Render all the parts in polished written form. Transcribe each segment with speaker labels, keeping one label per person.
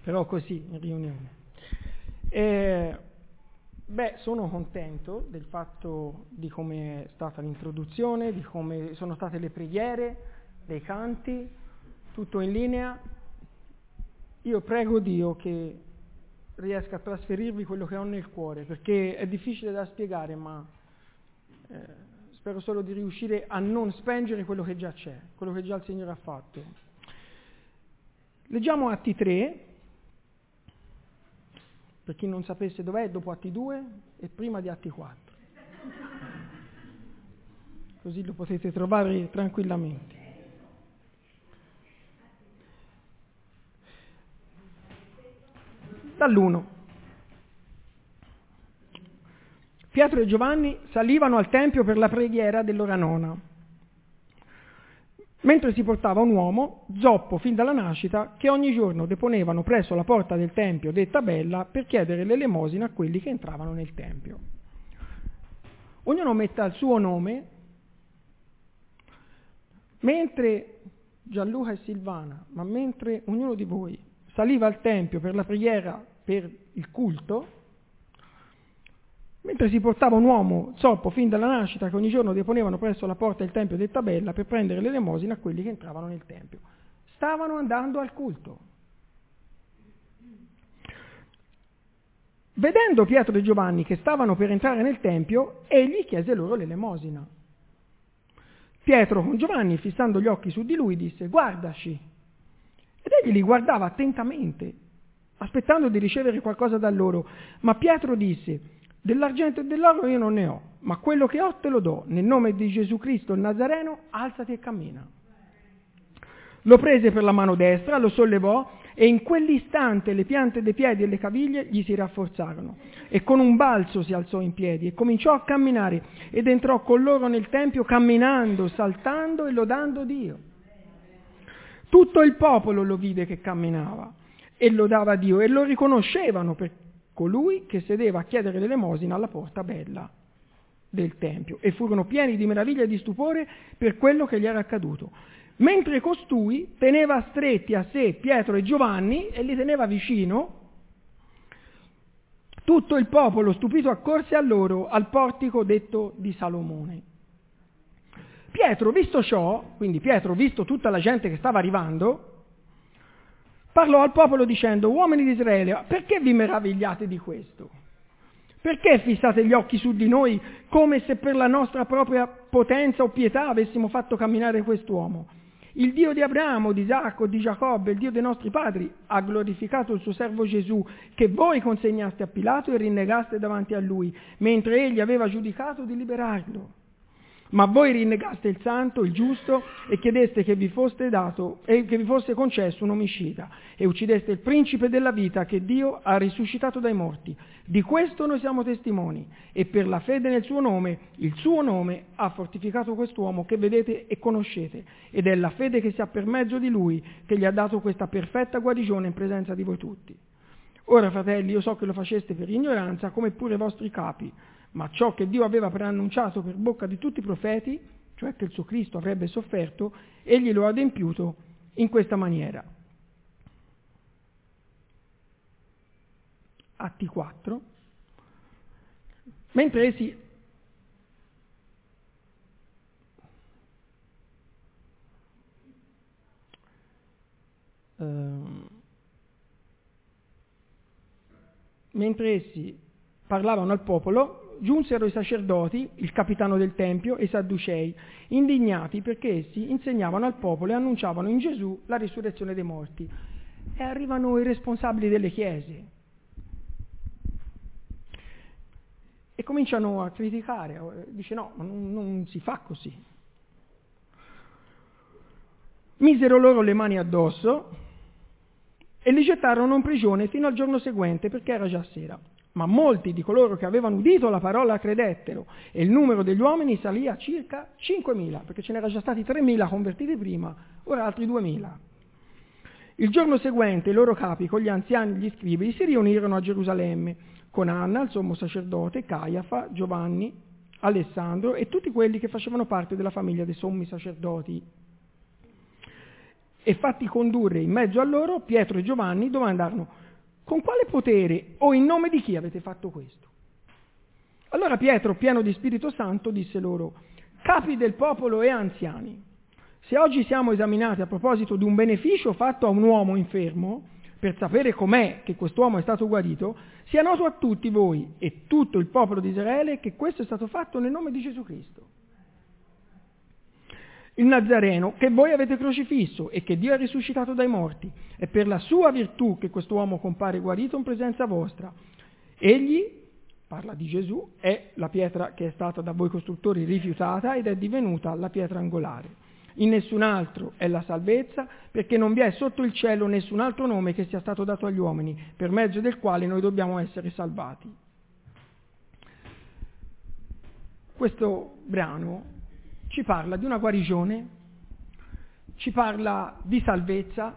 Speaker 1: però così, in riunione. Sono contento del fatto di come è stata l'introduzione, di come sono state le preghiere, dei canti, tutto in linea. Io prego Dio che riesca a trasferirvi quello che ho nel cuore, perché è difficile da spiegare, ma spero solo di riuscire a non spengere quello che già c'è, quello che già il Signore ha fatto. Leggiamo Atti 3, per chi non sapesse dov'è, dopo Atti 2 e prima di Atti 4. Così lo potete trovare tranquillamente. Dall'1. Pietro e Giovanni salivano al Tempio per la preghiera dell'ora nona, mentre si portava un uomo, zoppo fin dalla nascita, che ogni giorno deponevano presso la porta del Tempio detta Bella per chiedere l'elemosina a quelli che entravano nel Tempio. Ognuno metta il suo nome, mentre Gianluca e Silvana, ma mentre ognuno di voi saliva al Tempio per la preghiera, per il culto, mentre si portava un uomo zoppo fin dalla nascita che ogni giorno deponevano presso la porta del Tempio detta Bella per prendere l'elemosina a quelli che entravano nel Tempio. Stavano andando al culto. Vedendo Pietro e Giovanni che stavano per entrare nel Tempio, egli chiese loro l'elemosina. Pietro con Giovanni, fissando gli occhi su di lui, disse: «Guardaci!» Ed egli li guardava attentamente, aspettando di ricevere qualcosa da loro. Ma Pietro disse: «Dell'argento e dell'oro io non ne ho, ma quello che ho te lo do. Nel nome di Gesù Cristo il Nazareno, alzati e cammina». Lo prese per la mano destra, lo sollevò e in quell'istante le piante dei piedi e le caviglie gli si rafforzarono. E con un balzo si alzò in piedi e cominciò a camminare ed entrò con loro nel Tempio camminando, saltando e lodando Dio. Tutto il popolo lo vide che camminava e lodava Dio e lo riconoscevano per colui che sedeva a chiedere l'elemosina alla porta bella del Tempio, e furono pieni di meraviglia e di stupore per quello che gli era accaduto. Mentre costui teneva stretti a sé Pietro e Giovanni e li teneva vicino, tutto il popolo stupito accorse a loro al portico detto di Salomone. Pietro, visto ciò, quindi Pietro, visto tutta la gente che stava arrivando, parlò al popolo dicendo: «Uomini di Israele, perché vi meravigliate di questo? Perché fissate gli occhi su di noi come se per la nostra propria potenza o pietà avessimo fatto camminare quest'uomo? Il Dio di Abramo, di Isacco, di Giacobbe, il Dio dei nostri padri, ha glorificato il suo servo Gesù, che voi consegnaste a Pilato e rinnegaste davanti a lui, mentre egli aveva giudicato di liberarlo. Ma voi rinnegaste il santo, il giusto, e chiedeste che vi fosse dato e che vi fosse concesso un omicida, e uccideste il principe della vita che Dio ha risuscitato dai morti. Di questo noi siamo testimoni, e per la fede nel suo nome, il suo nome ha fortificato quest'uomo che vedete e conoscete, ed è la fede che si ha per mezzo di lui che gli ha dato questa perfetta guarigione in presenza di voi tutti. Ora, fratelli, io so che lo faceste per ignoranza, come pure i vostri capi, ma ciò che Dio aveva preannunciato per bocca di tutti i profeti, cioè che il suo Cristo avrebbe sofferto, egli lo ha adempiuto in questa maniera». Atti 4. Mentre essi parlavano al popolo, giunsero i sacerdoti, il capitano del Tempio e i Sadducei, indignati perché essi insegnavano al popolo e annunciavano in Gesù la risurrezione dei morti. E arrivano i responsabili delle chiese e cominciano a criticare. Dice: «No, non si fa così». Misero loro le mani addosso e li gettarono in prigione fino al giorno seguente, perché era già sera. Ma molti di coloro che avevano udito la parola credettero, e il numero degli uomini salì a circa 5.000, perché ce n'erano già stati 3.000 convertiti prima, ora altri 2.000. Il giorno seguente i loro capi, con gli anziani e gli scribi, si riunirono a Gerusalemme, con Anna, il sommo sacerdote, Caiafa, Giovanni, Alessandro e tutti quelli che facevano parte della famiglia dei sommi sacerdoti. e fatti condurre in mezzo a loro, Pietro e Giovanni domandarono: con quale potere o in nome di chi avete fatto questo? Allora Pietro, pieno di Spirito Santo, disse loro: capi del popolo e anziani, se oggi siamo esaminati a proposito di un beneficio fatto a un uomo infermo, per sapere com'è che quest'uomo è stato guarito, sia noto a tutti voi e tutto il popolo di Israele che questo è stato fatto nel nome di Gesù Cristo, il Nazareno, che voi avete crocifisso e che Dio ha risuscitato dai morti. È per la sua virtù che quest'uomo compare guarito in presenza vostra. Egli, parla di Gesù, è la pietra che è stata da voi costruttori rifiutata ed è divenuta la pietra angolare. In nessun altro è la salvezza, perché non vi è sotto il cielo nessun altro nome che sia stato dato agli uomini, per mezzo del quale noi dobbiamo essere salvati. Questo brano ci parla di una guarigione, ci parla di salvezza,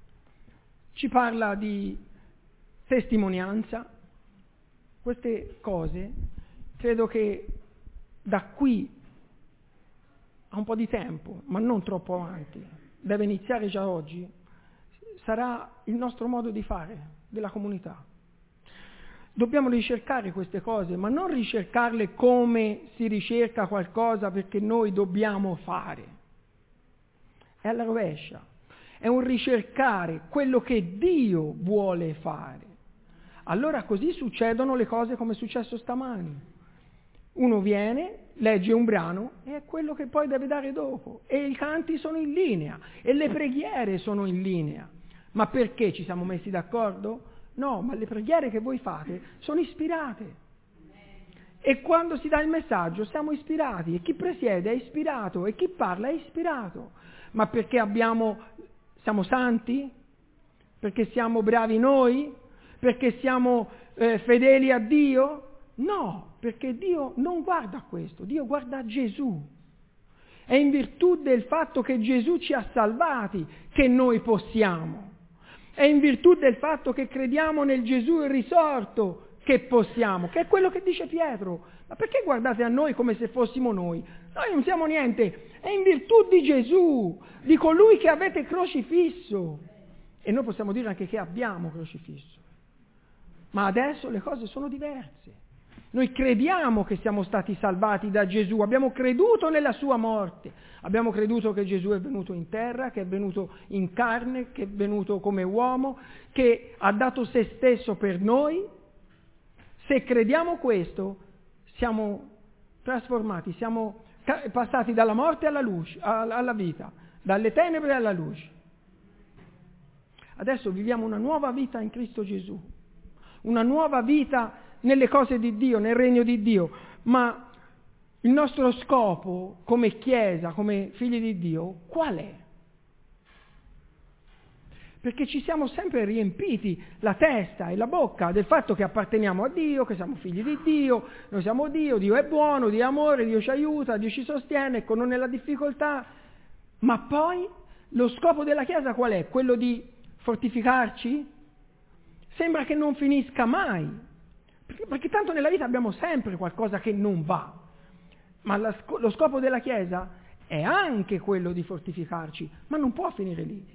Speaker 1: ci parla di testimonianza. Queste cose credo che da qui a un po' di tempo, ma non troppo avanti, deve iniziare già oggi, sarà il nostro modo di fare della comunità. Dobbiamo ricercare queste cose, ma non ricercarle come si ricerca qualcosa perché noi dobbiamo fare. È alla rovescia. È un ricercare quello che Dio vuole fare. Allora così succedono le cose come è successo stamani. Uno viene, legge un brano e è quello che poi deve dare dopo. E i canti sono in linea e le preghiere sono in linea. Ma perché ci siamo messi d'accordo? No, ma le preghiere che voi fate sono ispirate. E quando si dà il messaggio siamo ispirati, e chi presiede è ispirato, e chi parla è ispirato. Ma perché siamo santi? Perché siamo bravi noi? Perché siamo fedeli a Dio? No, perché Dio non guarda a questo, Dio guarda a Gesù. È in virtù del fatto che Gesù ci ha salvati che noi possiamo. È in virtù del fatto che crediamo nel Gesù risorto che possiamo, che è quello che dice Pietro. Ma perché guardate a noi come se fossimo noi? Noi non siamo niente, è in virtù di Gesù, di colui che avete crocifisso. E noi possiamo dire anche che abbiamo crocifisso. Ma adesso le cose sono diverse. Noi crediamo che siamo stati salvati da Gesù, abbiamo creduto nella sua morte, abbiamo creduto che Gesù è venuto in terra, che è venuto in carne, che è venuto come uomo, che ha dato se stesso per noi. Se crediamo questo, siamo trasformati, siamo passati dalla morte alla luce, alla vita, dalle tenebre alla luce. Adesso viviamo una nuova vita in Cristo Gesù, una nuova vita nelle cose di Dio, nel regno di Dio, ma il nostro scopo come Chiesa, come figli di Dio, qual è? Perché ci siamo sempre riempiti la testa e la bocca del fatto che apparteniamo a Dio, che siamo figli di Dio, noi siamo Dio, Dio è buono, Dio è amore, Dio ci aiuta, Dio ci sostiene, ecco, non nella difficoltà. Ma poi lo scopo della Chiesa qual è? Quello di fortificarci? Sembra che non finisca mai. Perché tanto nella vita abbiamo sempre qualcosa che non va, ma lo scopo della Chiesa è anche quello di fortificarci, ma non può finire lì.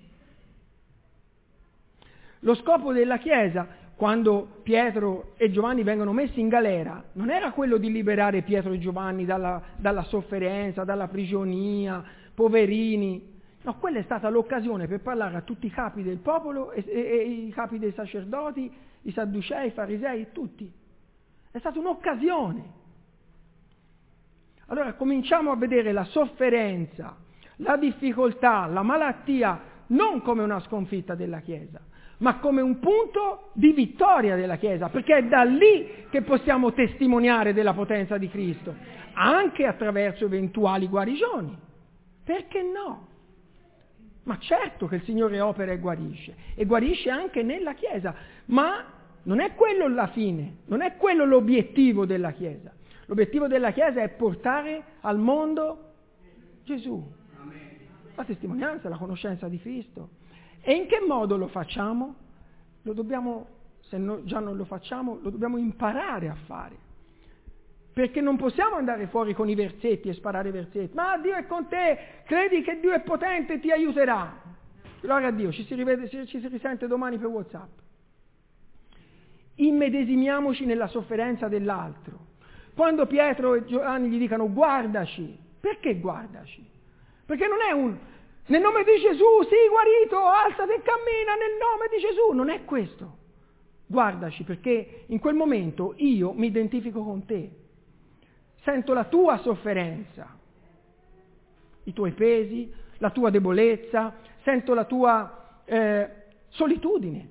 Speaker 1: Lo scopo della Chiesa, quando Pietro e Giovanni vengono messi in galera, non era quello di liberare Pietro e Giovanni dalla sofferenza, dalla prigionia, poverini. No, quella è stata l'occasione per parlare a tutti i capi del popolo e i capi dei sacerdoti, i sadducei, i farisei, tutti. È stata un'occasione. Allora cominciamo a vedere la sofferenza, la difficoltà, la malattia, non come una sconfitta della Chiesa, ma come un punto di vittoria della Chiesa, perché è da lì che possiamo testimoniare della potenza di Cristo, anche attraverso eventuali guarigioni. Perché no? Ma certo che il Signore opera e guarisce anche nella Chiesa, ma non è quello la fine, non è quello l'obiettivo della Chiesa. L'obiettivo della Chiesa è portare al mondo Gesù, la testimonianza, la conoscenza di Cristo. E in che modo lo facciamo? Lo dobbiamo, già non lo facciamo, lo dobbiamo imparare a fare. Perché non possiamo andare fuori con i versetti e sparare versetti. Ma Dio è con te, credi che Dio è potente e ti aiuterà. Gloria a Dio, ci si risente domani per WhatsApp. Immedesimiamoci nella sofferenza dell'altro. Quando Pietro e Giovanni gli dicono guardaci, perché guardaci? Perché non è nel nome di Gesù, sii guarito, alzati e cammina nel nome di Gesù, non è questo. Guardaci perché in quel momento io mi identifico con te, sento la tua sofferenza, i tuoi pesi, la tua debolezza, sento la tua solitudine.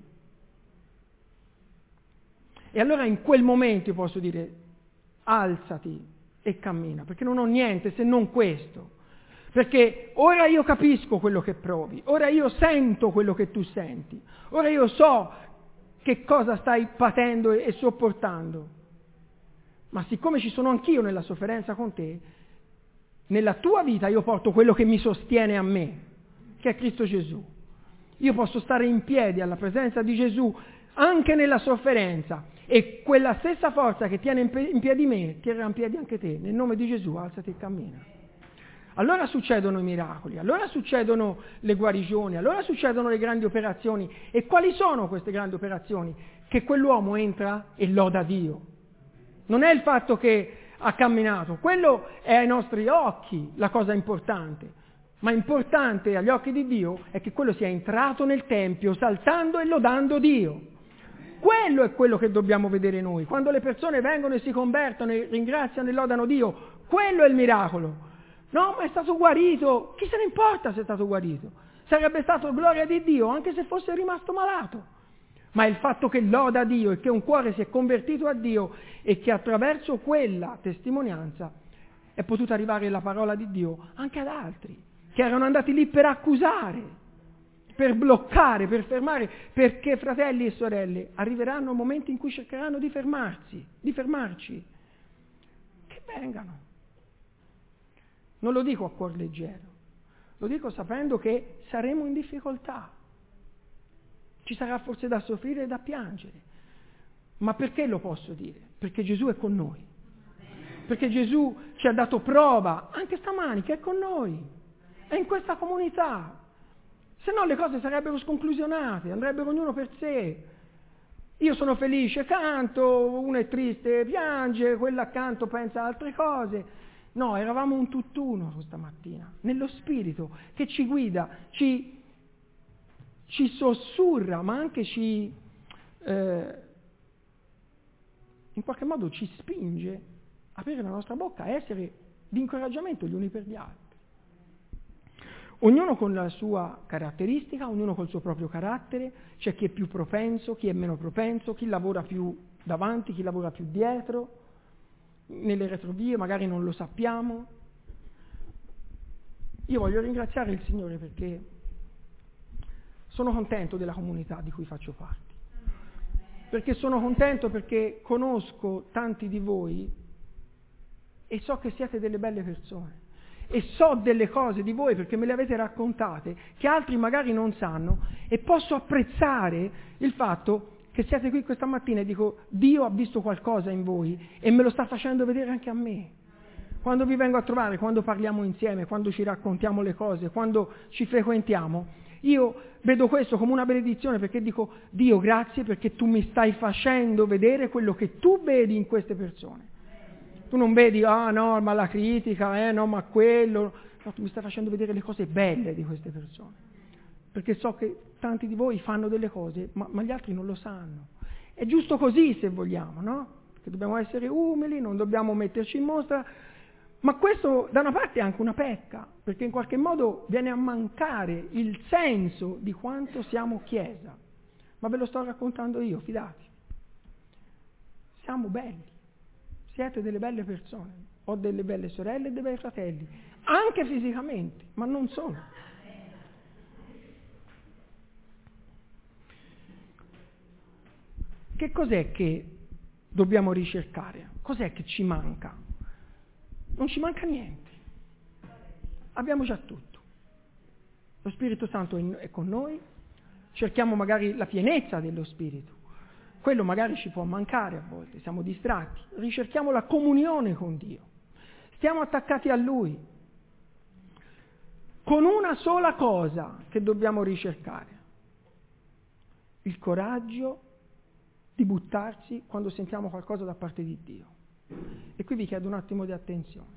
Speaker 1: E allora in quel momento io posso dire alzati e cammina, perché non ho niente se non questo. Perché ora io capisco quello che provi, ora io sento quello che tu senti, ora io so che cosa stai patendo e sopportando. Ma siccome ci sono anch'io nella sofferenza con te, nella tua vita io porto quello che mi sostiene a me, che è Cristo Gesù. Io posso stare in piedi alla presenza di Gesù anche nella sofferenza e quella stessa forza che tiene in piedi me, tiene in piedi anche te. Nel nome di Gesù alzati e cammina. Allora succedono i miracoli, allora succedono le guarigioni, allora succedono le grandi operazioni. E quali sono queste grandi operazioni? Che quell'uomo entra e loda Dio. Non è il fatto che ha camminato, quello è ai nostri occhi la cosa importante, ma importante agli occhi di Dio è che quello sia entrato nel Tempio saltando e lodando Dio. Quello è quello che dobbiamo vedere noi. Quando le persone vengono e si convertono e ringraziano e lodano Dio, quello è il miracolo. No, ma è stato guarito. Chi se ne importa se è stato guarito? Sarebbe stato gloria di Dio anche se fosse rimasto malato. Ma il fatto che loda Dio e che un cuore si è convertito a Dio e che attraverso quella testimonianza è potuta arrivare la parola di Dio anche ad altri che erano andati lì per accusare, per bloccare, per fermare, perché fratelli e sorelle arriveranno momenti in cui cercheranno di fermarci. Che vengano. Non lo dico a cuor leggero, lo dico sapendo che saremo in difficoltà. Ci sarà forse da soffrire e da piangere. Ma perché lo posso dire? Perché Gesù è con noi. Perché Gesù ci ha dato prova, anche stamani, che è con noi. È in questa comunità. Se no le cose sarebbero sconclusionate, andrebbero ognuno per sé. Io sono felice, canto, uno è triste, piange, quello accanto pensa a altre cose. No, eravamo un tutt'uno questa mattina, nello Spirito che ci guida, ci sussurra, ma anche in qualche modo ci spinge a aprire la nostra bocca, a essere di incoraggiamento gli uni per gli altri. Ognuno con la sua caratteristica, ognuno col suo proprio carattere, c'è chi è più propenso, chi è meno propenso, chi lavora più davanti, chi lavora più dietro, nelle retrovie, magari non lo sappiamo. Io voglio ringraziare il Signore perché sono contento della comunità di cui faccio parte, perché sono contento perché conosco tanti di voi e so che siete delle belle persone e so delle cose di voi perché me le avete raccontate che altri magari non sanno e posso apprezzare il fatto che siete qui questa mattina e dico Dio ha visto qualcosa in voi e me lo sta facendo vedere anche a me. Quando vi vengo a trovare, quando parliamo insieme, quando ci raccontiamo le cose, quando ci frequentiamo, io vedo questo come una benedizione perché dico Dio grazie perché tu mi stai facendo vedere quello che tu vedi in queste persone. Tu non vedi, no, ma la critica, no, ma quello. No, tu mi stai facendo vedere le cose belle di queste persone. Perché so che tanti di voi fanno delle cose, ma gli altri non lo sanno. È giusto così se vogliamo, no? Perché dobbiamo essere umili, non dobbiamo metterci in mostra. Ma questo da una parte è anche una pecca, perché in qualche modo viene a mancare il senso di quanto siamo Chiesa. Ma ve lo sto raccontando io, fidati. Siamo belli. Siete delle belle persone, ho delle belle sorelle e dei bei fratelli, anche fisicamente, ma non solo. Che cos'è che dobbiamo ricercare? Cos'è che ci manca? Non ci manca niente. Abbiamo già tutto. Lo Spirito Santo è con noi, cerchiamo magari la pienezza dello Spirito. Quello magari ci può mancare a volte, siamo distratti, ricerchiamo la comunione con Dio, stiamo attaccati a Lui. con una sola cosa che dobbiamo ricercare: il coraggio di buttarsi quando sentiamo qualcosa da parte di Dio. E qui vi chiedo un attimo di attenzione.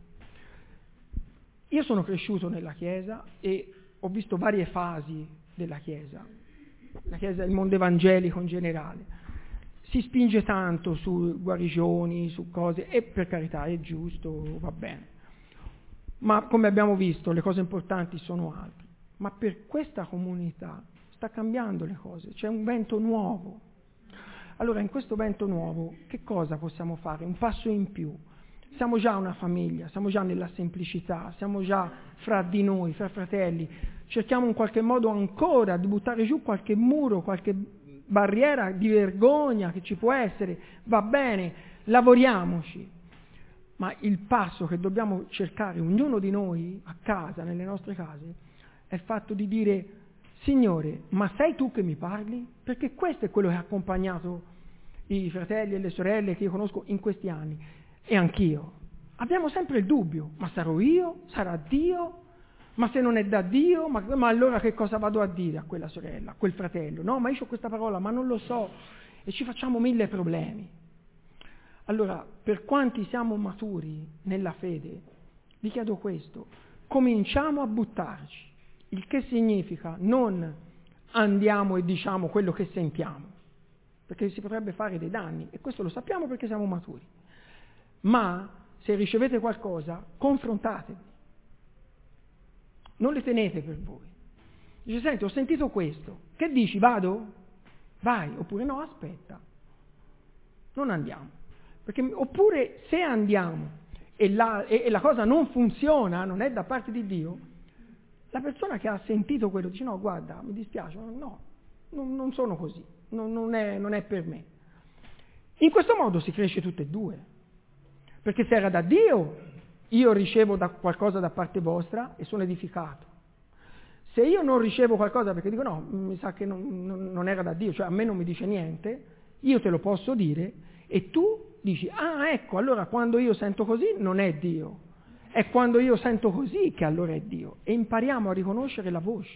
Speaker 1: Io sono cresciuto nella Chiesa e ho visto varie fasi della Chiesa. La Chiesa è il mondo evangelico in generale. Si spinge tanto su guarigioni, su cose, e per carità è giusto, va bene. Ma come abbiamo visto, le cose importanti sono altre. Ma per questa comunità sta cambiando le cose, c'è un vento nuovo. Allora, in questo vento nuovo, che cosa possiamo fare? Un passo in più. Siamo già una famiglia, siamo già nella semplicità, siamo già fra di noi, fra fratelli. Cerchiamo in qualche modo ancora di buttare giù qualche muro, qualche barriera di vergogna che ci può essere. Va bene, lavoriamoci. Ma il passo che dobbiamo cercare, ognuno di noi, a casa, nelle nostre case, è il fatto di dire: Signore, ma sei tu che mi parli? Perché questo è quello che ha accompagnato i fratelli e le sorelle che io conosco in questi anni, e anch'io. Abbiamo sempre il dubbio: ma sarò io? Sarà Dio? Ma se non è da Dio, ma allora che cosa vado a dire a quella sorella, a quel fratello? No, ma io ho questa parola, ma non lo so, e ci facciamo 1000 problemi. Allora, per quanti siamo maturi nella fede, vi chiedo questo: cominciamo a buttarci, il che significa non andiamo e diciamo quello che sentiamo, perché si potrebbe fare dei danni, e questo lo sappiamo perché siamo maturi. Ma se ricevete qualcosa, confrontatevi, non le tenete per voi. Dice: senti, ho sentito questo, che dici, vado? Vai, oppure no, aspetta, non andiamo. Perché, oppure se andiamo e la cosa non funziona, non è da parte di Dio, la persona che ha sentito quello dice: no, guarda, mi dispiace, no, non sono così, non è per me. In questo modo si cresce tutte e due, perché se era da Dio, io ricevo qualcosa da parte vostra e sono edificato. Se io non ricevo qualcosa perché dico: no, mi sa che non era da Dio, cioè a me non mi dice niente, io te lo posso dire, e tu dici: ah, ecco, allora quando io sento così non è Dio, è quando io sento così che allora è Dio. E impariamo a riconoscere la voce.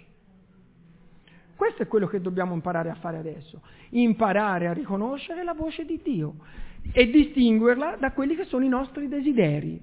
Speaker 1: Questo è quello che dobbiamo imparare a fare adesso: imparare a riconoscere la voce di Dio e distinguerla da quelli che sono i nostri desideri.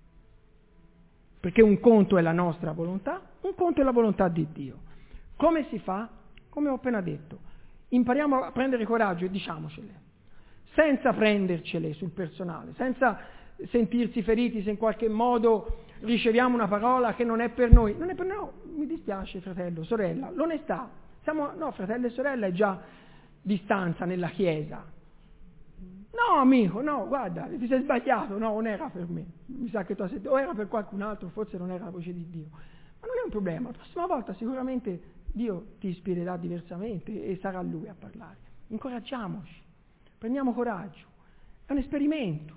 Speaker 1: Perché un conto è la nostra volontà, un conto è la volontà di Dio. Come si fa? Come ho appena detto: impariamo a prendere coraggio e diciamocele, senza prendercele sul personale, senza sentirsi feriti se in qualche modo riceviamo una parola che non è per noi. Non è per noi, no, mi dispiace fratello, sorella, l'onestà. No, fratello e sorella è già distanza nella Chiesa. No, amico, no, guarda, ti sei sbagliato, no, non era per me. Mi sa che tu hai sentito, o era per qualcun altro, forse non era la voce di Dio. Ma non è un problema, la prossima volta sicuramente Dio ti ispirerà diversamente e sarà Lui a parlare. Incoraggiamoci, prendiamo coraggio, è un esperimento.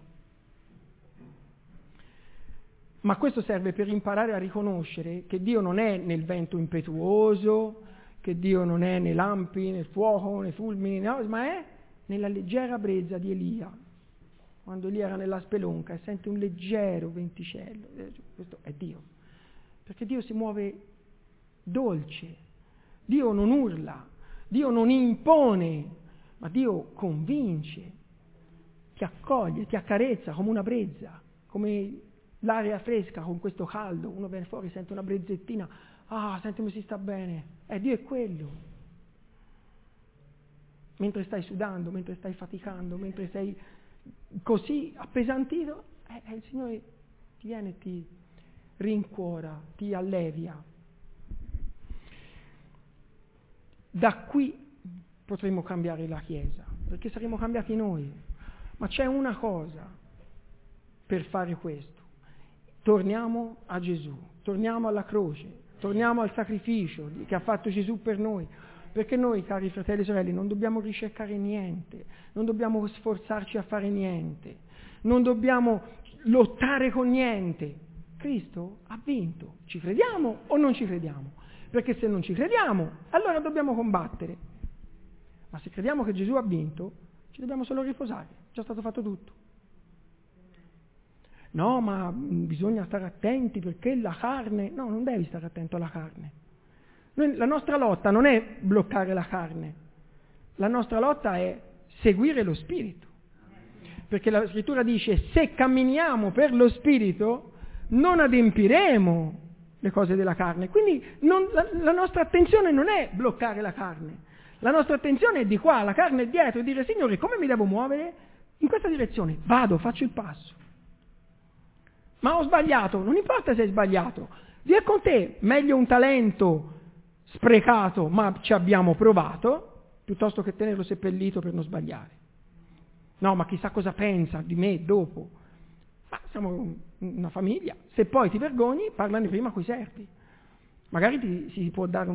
Speaker 1: Ma questo serve per imparare a riconoscere che Dio non è nel vento impetuoso, che Dio non è nei lampi, nel fuoco, nei fulmini, no, ma è nella leggera brezza di Elia, quando Elia era nella spelonca e sente un leggero venticello. Questo è Dio, perché Dio si muove dolce, Dio non urla, Dio non impone, ma Dio convince, ti accoglie, ti accarezza come una brezza, come l'aria fresca con questo caldo. Uno viene fuori, sente una brezzettina, senti come si sta bene. Dio è quello. Mentre stai sudando, mentre stai faticando, mentre sei così appesantito, il Signore ti viene e ti rincuora, ti allevia. Da qui potremo cambiare la Chiesa, perché saremo cambiati noi. Ma c'è una cosa per fare questo: torniamo a Gesù, torniamo alla croce, torniamo al sacrificio che ha fatto Gesù per noi. Perché noi, cari fratelli e sorelle, non dobbiamo ricercare niente, non dobbiamo sforzarci a fare niente, non dobbiamo lottare con niente. Cristo ha vinto. Ci crediamo o non ci crediamo? Perché se non ci crediamo, allora dobbiamo combattere. Ma se crediamo che Gesù ha vinto, ci dobbiamo solo riposare. È già stato fatto tutto. no, ma bisogna stare attenti perché la carne... No, non devi stare attento alla carne. La nostra lotta non è bloccare la carne, la nostra lotta è seguire lo Spirito. Perché la Scrittura dice, se camminiamo per lo Spirito, non adempiremo le cose della carne. Quindi la nostra attenzione non è bloccare la carne. La nostra attenzione è di qua, la carne è dietro, e dire, Signore, come mi devo muovere? In questa direzione. Vado, faccio il passo. Ma ho sbagliato. Non importa se hai sbagliato. Via con te. Meglio un talento sprecato, ma ci abbiamo provato, piuttosto che tenerlo seppellito per non sbagliare. No, ma chissà cosa pensa di me dopo. Ma siamo una famiglia. Se poi ti vergogni, parlane prima coi servi. Magari si può dare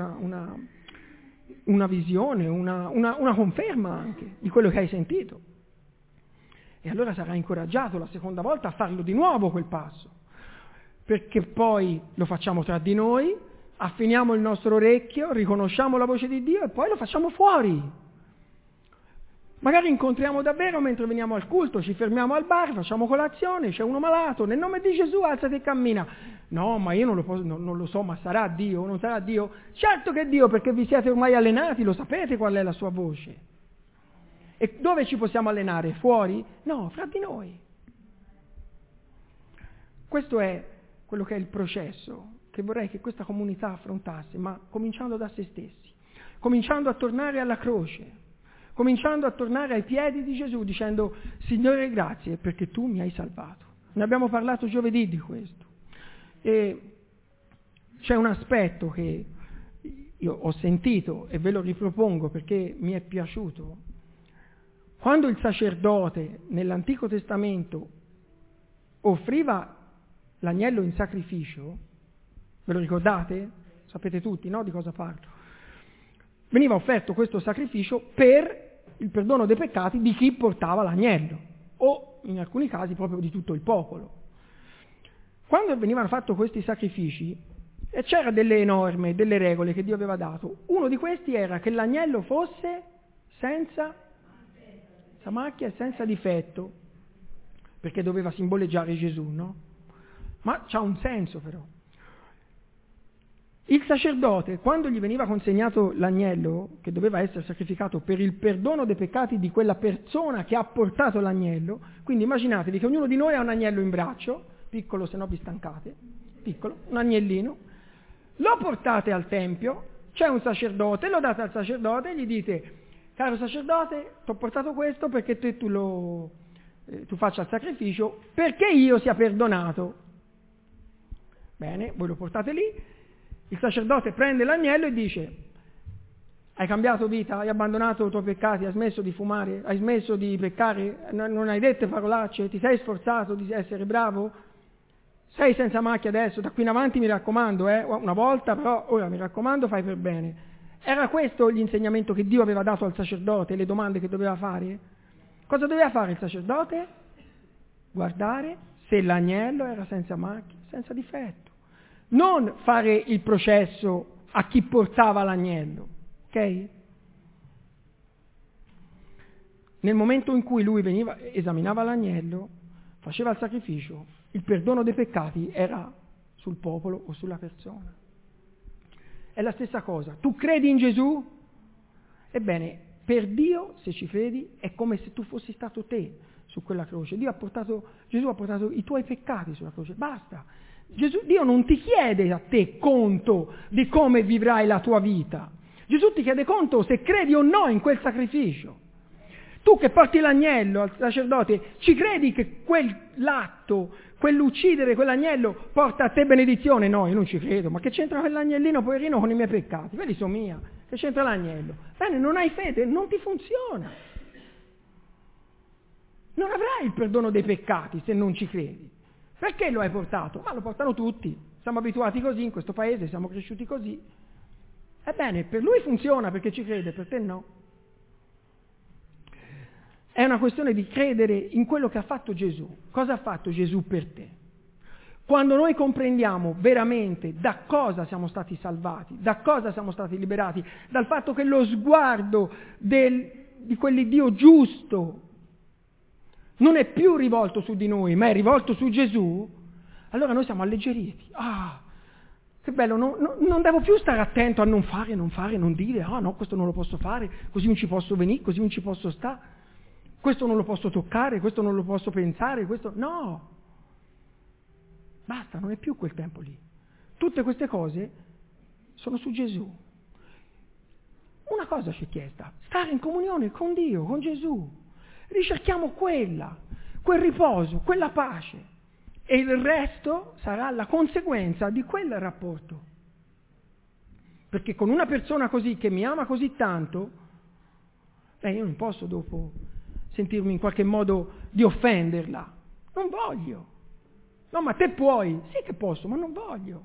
Speaker 1: una visione, una conferma anche di quello che hai sentito. E allora sarai incoraggiato la seconda volta a farlo di nuovo quel passo. Perché poi lo facciamo tra di noi, affiniamo il nostro orecchio, riconosciamo la voce di Dio e poi lo facciamo fuori. Magari incontriamo davvero mentre veniamo al culto, ci fermiamo al bar, facciamo colazione, c'è uno malato, nel nome di Gesù alzati e cammina. No, ma io non lo so, ma sarà Dio o non sarà Dio? Certo che è Dio, perché vi siete ormai allenati, lo sapete qual è la sua voce. E dove ci possiamo allenare? Fuori? No, fra di noi. Questo è quello che è il processo che vorrei che questa comunità affrontasse, ma cominciando da se stessi, cominciando a tornare alla croce, cominciando a tornare ai piedi di Gesù dicendo, Signore grazie perché tu mi hai salvato. Ne abbiamo parlato giovedì di questo. E c'è un aspetto che io ho sentito e ve lo ripropongo perché mi è piaciuto. Quando il sacerdote nell'Antico Testamento offriva l'agnello in sacrificio, ve lo ricordate? Sapete tutti, no? Di cosa parlo? Veniva offerto questo sacrificio per il perdono dei peccati di chi portava l'agnello, o in alcuni casi proprio di tutto il popolo. Quando venivano fatti questi sacrifici, c'era delle norme, delle regole che Dio aveva dato. Uno di questi era che l'agnello fosse senza macchia e senza difetto, perché doveva simboleggiare Gesù, no? Ma c'ha un senso però. Il sacerdote, quando gli veniva consegnato l'agnello, che doveva essere sacrificato per il perdono dei peccati di quella persona che ha portato l'agnello, quindi immaginatevi che ognuno di noi ha un agnello in braccio, piccolo se no vi stancate, piccolo, un agnellino, lo portate al tempio, c'è un sacerdote, lo date al sacerdote e gli dite, caro sacerdote, ti ho portato questo perché tu faccia il sacrificio, perché io sia perdonato. Bene, voi lo portate lì, il sacerdote prende l'agnello e dice, hai cambiato vita, hai abbandonato i tuoi peccati, hai smesso di fumare, hai smesso di peccare, non hai dette parolacce, ti sei sforzato di essere bravo, sei senza macchia adesso, da qui in avanti mi raccomando, una volta però, ora mi raccomando, fai per bene. Era questo l'insegnamento che Dio aveva dato al sacerdote, le domande che doveva fare? Cosa doveva fare il sacerdote? Guardare se l'agnello era senza macchia, senza difetto. Non fare il processo a chi portava l'agnello, ok? Nel momento in cui lui esaminava l'agnello, faceva il sacrificio, il perdono dei peccati era sul popolo o sulla persona. È la stessa cosa. Tu credi in Gesù? Ebbene, per Dio, se ci credi, è come se tu fossi stato te su quella croce. Gesù ha portato i tuoi peccati sulla croce. Basta. Dio non ti chiede a te conto di come vivrai la tua vita. Gesù ti chiede conto se credi o no in quel sacrificio. Tu che porti l'agnello al sacerdote, ci credi che quell'atto, quell'uccidere quell'agnello porta a te benedizione? No, io non ci credo. Ma che c'entra quell'agnellino poverino con i miei peccati? Quelli sono miei. Che c'entra l'agnello? Bene, non hai fede, non ti funziona. Non avrai il perdono dei peccati se non ci credi. Perché lo hai portato? Ma lo portano tutti. Siamo abituati così in questo paese, siamo cresciuti così. Ebbene, per lui funziona perché ci crede, per te no. È una questione di credere in quello che ha fatto Gesù. Cosa ha fatto Gesù per te? Quando noi comprendiamo veramente da cosa siamo stati salvati, da cosa siamo stati liberati, dal fatto che lo sguardo di quell'Iddio giusto non è più rivolto su di noi, ma è rivolto su Gesù, allora noi siamo alleggeriti. Ah, che bello, non devo più stare attento a non fare, non dire, ah no, questo non lo posso fare, così non ci posso venire, così non ci posso stare, questo non lo posso toccare, questo non lo posso pensare, questo... No! Basta, non è più quel tempo lì. Tutte queste cose sono su Gesù. Una cosa ci è chiesta, stare in comunione con Dio, con Gesù. Ricerchiamo quel riposo, quella pace. E il resto sarà la conseguenza di quel rapporto. Perché con una persona così, che mi ama così tanto, io non posso dopo sentirmi in qualche modo di offenderla. Non voglio. No, ma te puoi. Sì che posso, ma non voglio.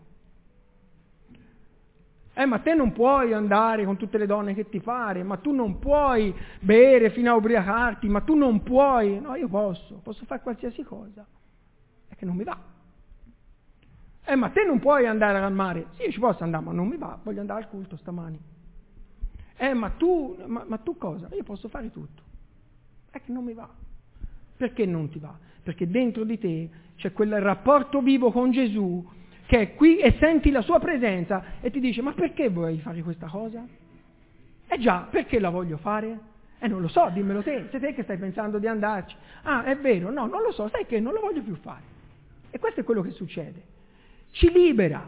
Speaker 1: Ma te non puoi andare con tutte le donne che ti pare, ma tu non puoi bere fino a ubriacarti, ma tu non puoi. No, io posso fare qualsiasi cosa. È che non mi va. Ma te non puoi andare al mare. Sì, io ci posso andare, ma non mi va, voglio andare al culto stamani. Ma tu cosa? Io posso fare tutto. È che non mi va. Perché non ti va? Perché dentro di te c'è quel rapporto vivo con Gesù che è qui e senti la sua presenza e ti dice: ma perché vuoi fare questa cosa? Già, perché la voglio fare? Non lo so, dimmelo te, sei te che stai pensando di andarci. Ah, è vero, no, non lo so, sai che non lo voglio più fare. E questo è quello che succede. Ci libera,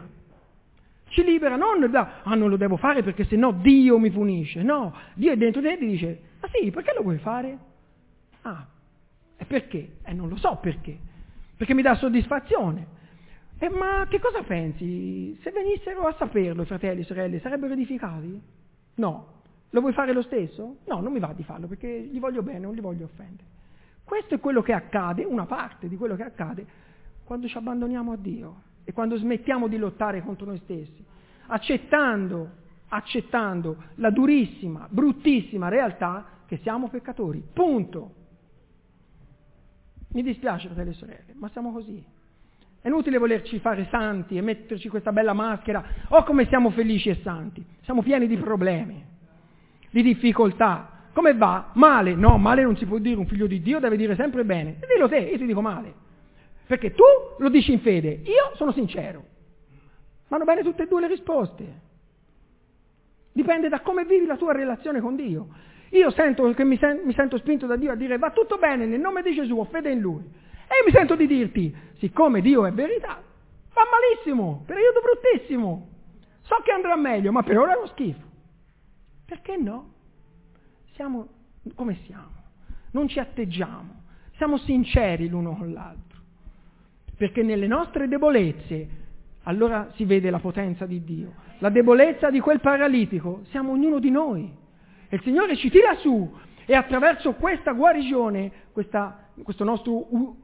Speaker 1: non lo devo fare perché sennò Dio mi punisce. No, Dio è dentro di te e ti dice: ma sì, perché lo vuoi fare? Ah, e perché? Non lo so perché. Perché mi dà soddisfazione. Ma che cosa pensi? Se venissero a saperlo, fratelli e sorelle, sarebbero edificati? No. Lo vuoi fare lo stesso? No, non mi va di farlo perché gli voglio bene, non li voglio offendere. Questo è quello che accade, una parte di quello che accade quando ci abbandoniamo a Dio e quando smettiamo di lottare contro noi stessi, accettando la durissima, bruttissima realtà che siamo peccatori. Punto. Mi dispiace, fratelli e sorelle, ma siamo così. È inutile volerci fare santi e metterci questa bella maschera. Oh, come siamo felici e santi. Siamo pieni di problemi, di difficoltà. Come va? Male? No, male non si può dire. Un figlio di Dio deve dire sempre bene. E dillo te, io ti dico male. Perché tu lo dici in fede, io sono sincero. Vanno bene tutte e due le risposte. Dipende da come vivi la tua relazione con Dio. Io sento che mi sento spinto da Dio a dire: va tutto bene nel nome di Gesù, ho fede in Lui. E io mi sento di dirti: siccome Dio è verità, va malissimo, periodo bruttissimo. So che andrà meglio, ma per ora è uno schifo. Perché no? Siamo come siamo, non ci atteggiamo, siamo sinceri l'uno con l'altro. Perché nelle nostre debolezze allora si vede la potenza di Dio. La debolezza di quel paralitico siamo ognuno di noi. E il Signore ci tira su e attraverso questa guarigione, questo nostro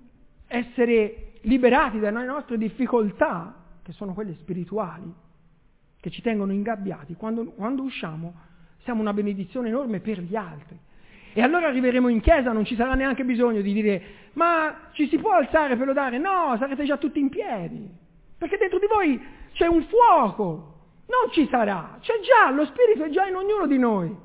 Speaker 1: essere liberati dalle nostre difficoltà, che sono quelle spirituali, che ci tengono ingabbiati, quando usciamo siamo una benedizione enorme per gli altri. E allora arriveremo in chiesa, non ci sarà neanche bisogno di dire: ma ci si può alzare per lodare? No, sarete già tutti in piedi, perché dentro di voi c'è un fuoco. Non ci sarà, c'è già, lo Spirito è già in ognuno di noi.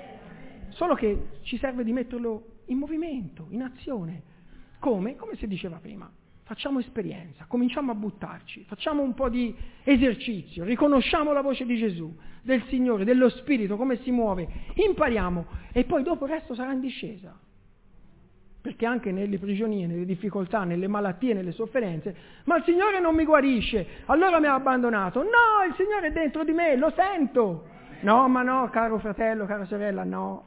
Speaker 1: Solo che ci serve di metterlo in movimento, in azione. Come? Come si diceva prima. Facciamo esperienza, cominciamo a buttarci, facciamo un po' di esercizio, riconosciamo la voce di Gesù, del Signore, dello Spirito, come si muove, impariamo e poi dopo il resto sarà in discesa. Perché anche nelle prigionie, nelle difficoltà, nelle malattie, nelle sofferenze, ma il Signore non mi guarisce, allora mi ha abbandonato. No, il Signore è dentro di me, lo sento. No, ma no, caro fratello, cara sorella, no.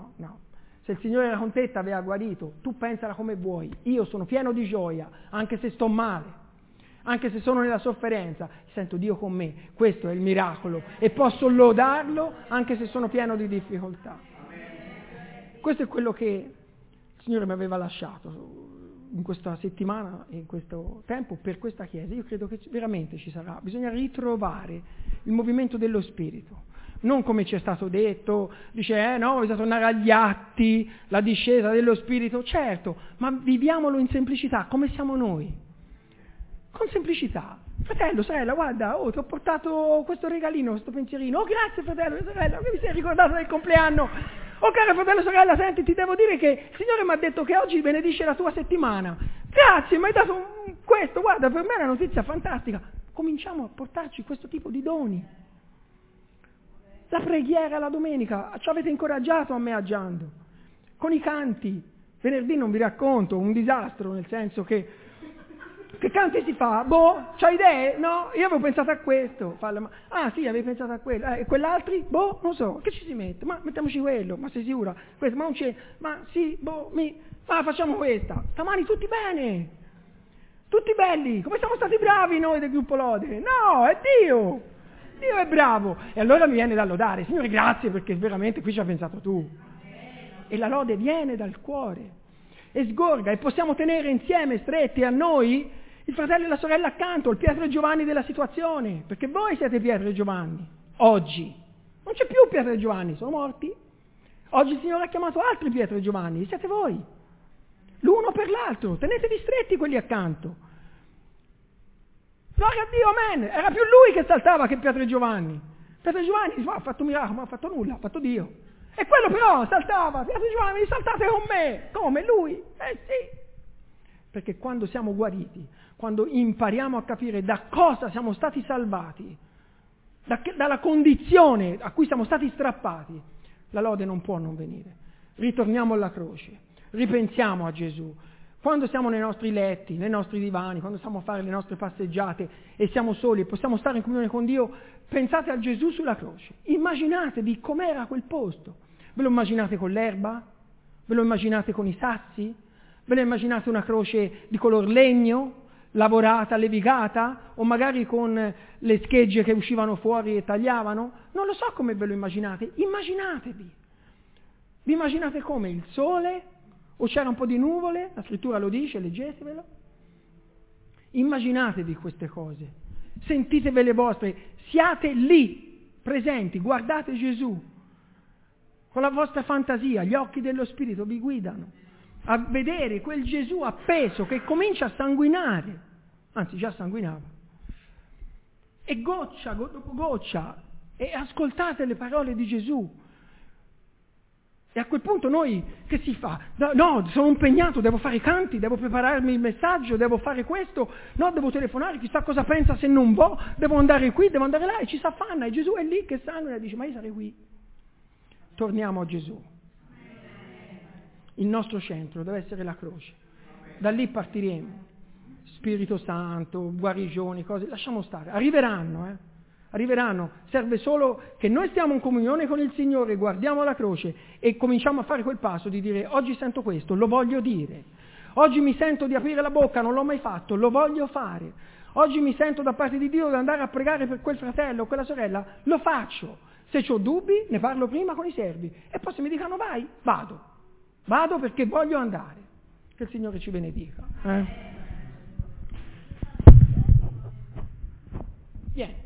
Speaker 1: Se il Signore era con te, ti aveva guarito, tu pensala come vuoi. Io sono pieno di gioia, anche se sto male, anche se sono nella sofferenza, sento Dio con me. Questo è il miracolo e posso lodarlo anche se sono pieno di difficoltà. Questo è quello che il Signore mi aveva lasciato in questa settimana e in questo tempo per questa Chiesa. Io credo che veramente ci sarà. Bisogna ritrovare il movimento dello Spirito. Non come ci è stato detto, dice no, bisogna tornare agli atti, la discesa dello Spirito, certo, ma viviamolo in semplicità, come siamo noi, con semplicità. Fratello, sorella, guarda, ti ho portato questo regalino, questo pensierino, grazie fratello, sorella, che mi sei ricordato del compleanno, Oh caro fratello, sorella, senti, ti devo dire che il Signore mi ha detto che oggi benedisce la tua settimana. Grazie, mi hai dato questo, guarda, per me è una notizia fantastica. Cominciamo a portarci questo tipo di doni. La preghiera la domenica, ci avete incoraggiato a me agiando. Con i canti, venerdì non vi racconto, un disastro, nel senso che canti si fa? Boh, c'hai idee? No, io avevo pensato a questo. Ah sì, avevi pensato a quello. E quell'altri? Boh, non so, che ci si mette? Ma mettiamoci quello, ma sei sicura? Questo, ma non c'è, ma sì, boh, ma facciamo questa. Stamani tutti bene, tutti belli, come siamo stati bravi noi del gruppo Lode? No, è Dio! Dio è bravo! E allora mi viene da lodare, Signore grazie perché veramente qui ci hai pensato tu. E la lode viene dal cuore e sgorga e possiamo tenere insieme, stretti a noi, il fratello e la sorella accanto, il Pietro e Giovanni della situazione, perché voi siete Pietro e Giovanni, oggi. Non c'è più Pietro e Giovanni, sono morti. Oggi il Signore ha chiamato altri Pietro e Giovanni, siete voi. L'uno per l'altro, tenetevi stretti quelli accanto. Gloria a Dio, amen. Era più lui che saltava che Pietro e Giovanni. Pietro e Giovanni ha fatto un miracolo, ma ha fatto nulla, ha fatto Dio. E quello però saltava, Pietro e Giovanni, saltate con me. Come? Lui? Sì. Perché quando siamo guariti, quando impariamo a capire da cosa siamo stati salvati, dalla condizione a cui siamo stati strappati, la lode non può non venire. Ritorniamo alla croce, ripensiamo a Gesù. Quando siamo nei nostri letti, nei nostri divani, quando stiamo a fare le nostre passeggiate e siamo soli e possiamo stare in comunione con Dio, pensate a Gesù sulla croce. Immaginatevi com'era quel posto. Ve lo immaginate con l'erba? Ve lo immaginate con i sassi? Ve lo immaginate una croce di color legno, lavorata, levigata? O magari con le schegge che uscivano fuori e tagliavano? Non lo so come ve lo immaginate. Immaginatevi. Vi immaginate come? Il sole? O c'era un po' di nuvole? La scrittura lo dice, leggetevelo. Immaginatevi queste cose. Sentitevi le vostre. Siate lì, presenti. Guardate Gesù. Con la vostra fantasia, gli occhi dello Spirito vi guidano a vedere quel Gesù appeso che comincia a sanguinare, anzi già sanguinava, e goccia dopo goccia, e ascoltate le parole di Gesù. E a quel punto noi, che si fa? No, sono impegnato, devo fare i canti, devo prepararmi il messaggio, devo fare questo, no, devo telefonare, chissà cosa pensa se non va, devo andare qui, devo andare là, e ci s'affanna, e Gesù è lì che sanguina e dice, ma io sarei qui. Torniamo a Gesù. Il nostro centro deve essere la croce. Da lì partiremo. Spirito Santo, guarigioni, cose, lasciamo stare. Arriveranno. Serve solo che noi stiamo in comunione con il Signore, guardiamo la croce e cominciamo a fare quel passo di dire, oggi sento questo, lo voglio dire. Oggi mi sento di aprire la bocca, non l'ho mai fatto, lo voglio fare. Oggi mi sento da parte di Dio di andare a pregare per quel fratello o quella sorella, lo faccio. Se ho dubbi, ne parlo prima con i servi. E poi se mi dicono vai, vado. Vado perché voglio andare. Che il Signore ci benedica. Vieni.